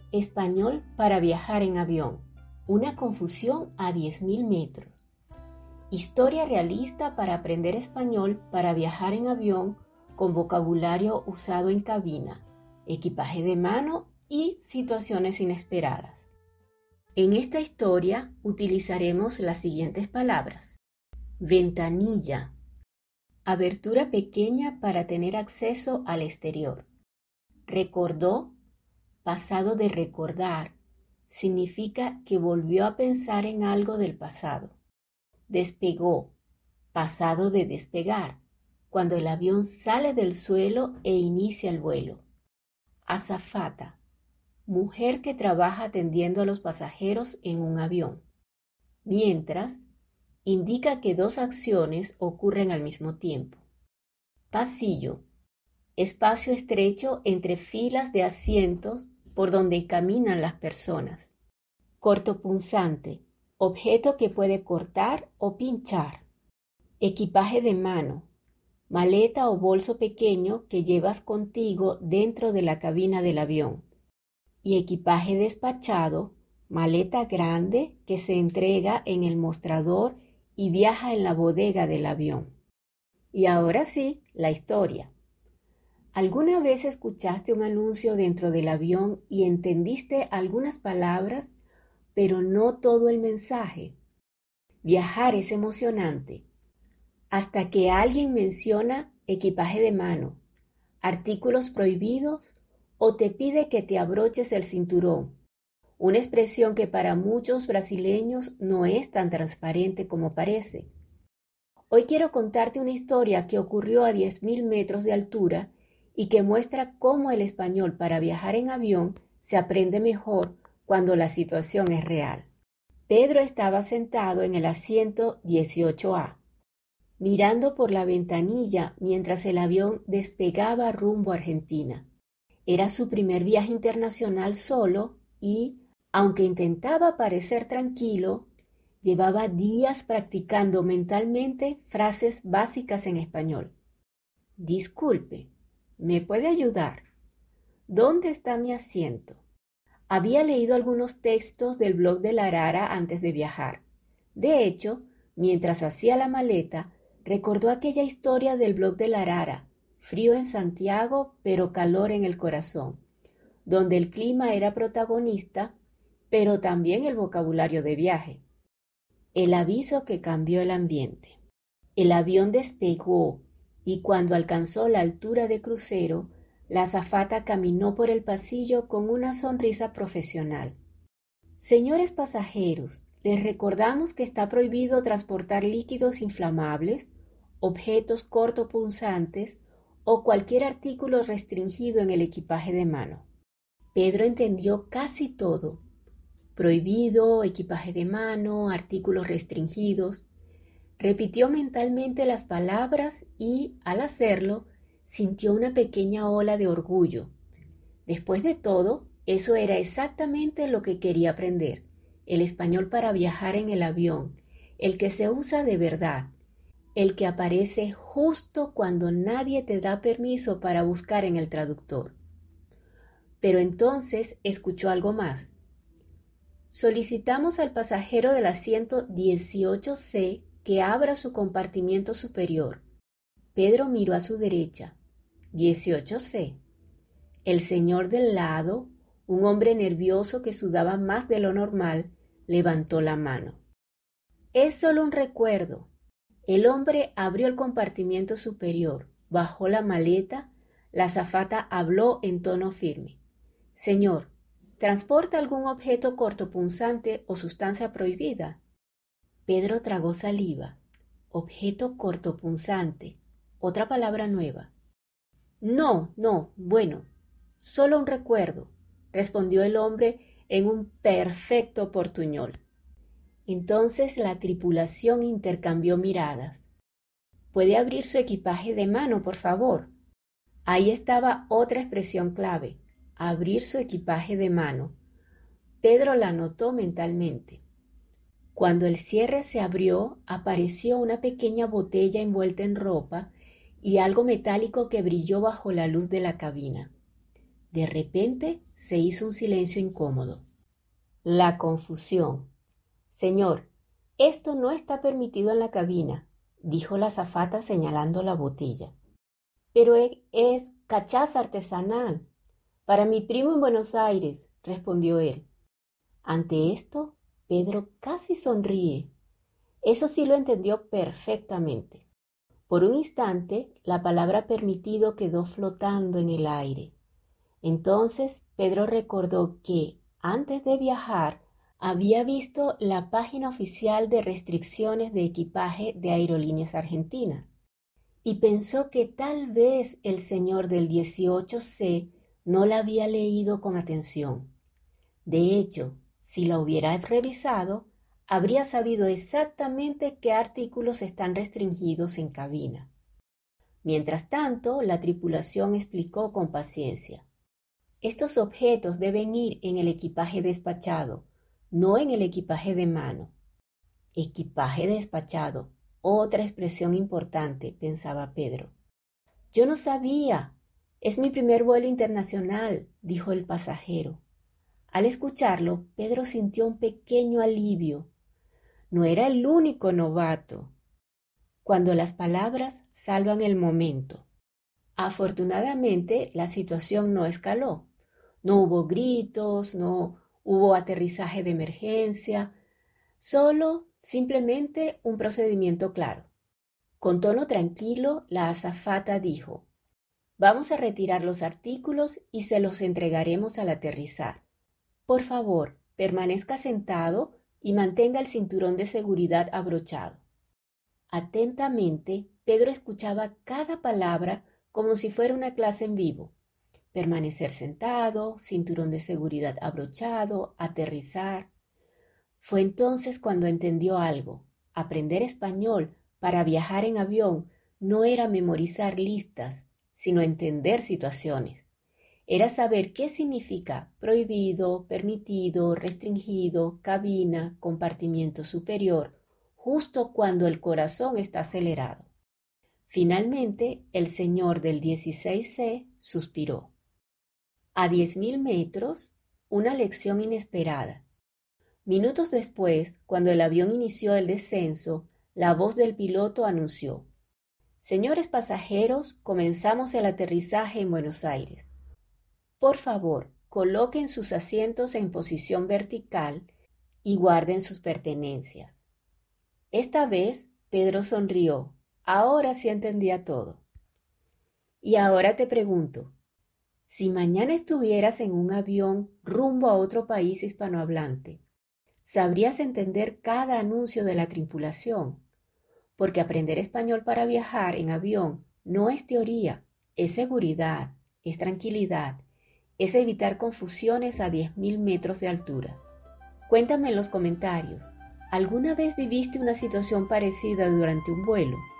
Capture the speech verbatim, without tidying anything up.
Español para viajar en avión. Una confusión a diez mil metros. Historia realista para aprender español para viajar en avión con vocabulario usado en cabina, equipaje de mano y situaciones inesperadas. En esta historia utilizaremos las siguientes palabras. Ventanilla. Abertura pequeña para tener acceso al exterior. Recordó. Pasado de recordar significa que volvió a pensar en algo del pasado. Despegó, pasado de despegar, cuando el avión sale del suelo e inicia el vuelo. Azafata, mujer que trabaja atendiendo a los pasajeros en un avión. Mientras, indica que dos acciones ocurren al mismo tiempo. Pasillo, espacio estrecho entre filas de asientos por donde caminan las personas. Cortopunzante, objeto que puede cortar o pinchar. Equipaje de mano, maleta o bolso pequeño que llevas contigo dentro de la cabina del avión. Y equipaje despachado, maleta grande que se entrega en el mostrador y viaja en la bodega del avión. Y ahora sí, la historia. ¿Alguna vez escuchaste un anuncio dentro del avión y entendiste algunas palabras, pero no todo el mensaje? Viajar es emocionante, hasta que alguien menciona equipaje de mano, artículos prohibidos o te pide que te abroches el cinturón, una expresión que para muchos brasileños no es tan transparente como parece. Hoy quiero contarte una historia que ocurrió a diez mil metros de altura y que muestra cómo el español para viajar en avión se aprende mejor cuando la situación es real. Pedro estaba sentado en el asiento dieciocho A, mirando por la ventanilla mientras el avión despegaba rumbo a Argentina. Era su primer viaje internacional solo y, aunque intentaba parecer tranquilo, llevaba días practicando mentalmente frases básicas en español. Disculpe. ¿Me puede ayudar? ¿Dónde está mi asiento? Había leído algunos textos del blog de la Arara antes de viajar. De hecho, mientras hacía la maleta, recordó aquella historia del blog de la Arara, frío en Santiago, pero calor en el corazón, donde el clima era protagonista, pero también el vocabulario de viaje. El aviso que cambió el ambiente. El avión despegó. Y cuando alcanzó la altura de crucero, la azafata caminó por el pasillo con una sonrisa profesional. Señores pasajeros, les recordamos que está prohibido transportar líquidos inflamables, objetos cortopunzantes o cualquier artículo restringido en el equipaje de mano. Pedro entendió casi todo. Prohibido, equipaje de mano, artículos restringidos. Repitió mentalmente las palabras y, al hacerlo, sintió una pequeña ola de orgullo. Después de todo, eso era exactamente lo que quería aprender, el español para viajar en el avión, el que se usa de verdad, el que aparece justo cuando nadie te da permiso para buscar en el traductor. Pero entonces escuchó algo más. Solicitamos al pasajero del asiento dieciocho C que abra su compartimiento superior. Pedro miró a su derecha. dieciocho C. El señor del lado, un hombre nervioso que sudaba más de lo normal, levantó la mano. Es solo un recuerdo. El hombre abrió el compartimiento superior, bajó la maleta, la azafata habló en tono firme. Señor, ¿transporta algún objeto cortopunzante o sustancia prohibida? Pedro tragó saliva. Objeto cortopunzante. Otra palabra nueva. No, no, bueno, solo un recuerdo, respondió el hombre en un perfecto portuñol. Entonces la tripulación intercambió miradas. ¿Puede abrir su equipaje de mano, por favor? Ahí estaba otra expresión clave, abrir su equipaje de mano. Pedro la anotó mentalmente. Cuando el cierre se abrió, apareció una pequeña botella envuelta en ropa y algo metálico que brilló bajo la luz de la cabina. De repente se hizo un silencio incómodo. La confusión. Señor, esto no está permitido en la cabina, dijo la azafata señalando la botella. Pero es cachaza artesanal. Para mi primo en Buenos Aires, respondió él. Ante esto, Pedro casi sonríe. Eso sí lo entendió perfectamente. Por un instante, la palabra permitido quedó flotando en el aire. Entonces, Pedro recordó que, antes de viajar, había visto la página oficial de restricciones de equipaje de Aerolíneas Argentinas y pensó que tal vez el señor del dieciocho ce no la había leído con atención. De hecho, si la hubiera revisado, habría sabido exactamente qué artículos están restringidos en cabina. Mientras tanto, la tripulación explicó con paciencia. Estos objetos deben ir en el equipaje despachado, no en el equipaje de mano. Equipaje despachado, otra expresión importante, pensaba Pedro. Yo no sabía. Es mi primer vuelo internacional, dijo el pasajero. Al escucharlo, Pedro sintió un pequeño alivio. No era el único novato. Cuando las palabras salvan el momento. Afortunadamente, la situación no escaló. No hubo gritos, no hubo aterrizaje de emergencia, solo simplemente un procedimiento claro. Con tono tranquilo, la azafata dijo: «Vamos a retirar los artículos y se los entregaremos al aterrizar. Por favor, permanezca sentado y mantenga el cinturón de seguridad abrochado». Atentamente, Pedro escuchaba cada palabra como si fuera una clase en vivo. Permanecer sentado, cinturón de seguridad abrochado, aterrizar. Fue entonces cuando entendió algo. Aprender español para viajar en avión no era memorizar listas, sino entender situaciones. Era saber qué significa prohibido, permitido, restringido, cabina, compartimiento superior, justo cuando el corazón está acelerado. Finalmente, el señor del dieciséis ce suspiró. A diez mil metros, una lección inesperada. Minutos después, cuando el avión inició el descenso, la voz del piloto anunció: «Señores pasajeros, comenzamos el aterrizaje en Buenos Aires. Por favor, coloquen sus asientos en posición vertical y guarden sus pertenencias». Esta vez, Pedro sonrió. Ahora sí entendía todo. Y ahora te pregunto, si mañana estuvieras en un avión rumbo a otro país hispanohablante, ¿sabrías entender cada anuncio de la tripulación? Porque aprender español para viajar en avión no es teoría, es seguridad, es tranquilidad, es evitar confusiones a diez mil metros de altura. Cuéntame en los comentarios, ¿alguna vez viviste una situación parecida durante un vuelo?